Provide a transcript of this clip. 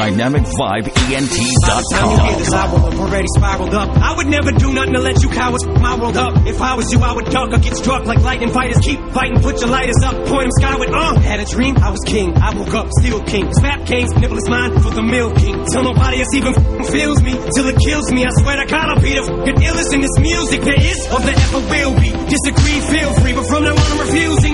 DynamicVibeENT.com. I will have already spiraled up. I would never do nothing to let you cowards f*** my world up. If I was you, I would duck or get struck like lightning fighters. Keep fighting, put your lighters up, point them skyward. Had a dream, I was king. I woke up, still king. Snap canes, nibble is mine for the Milk King. Till nobody else even feels me, till it kills me. I swear to God, I'll be the illest in this music there is or there ever will be. Disagree, feel free, but from now on I'm refusing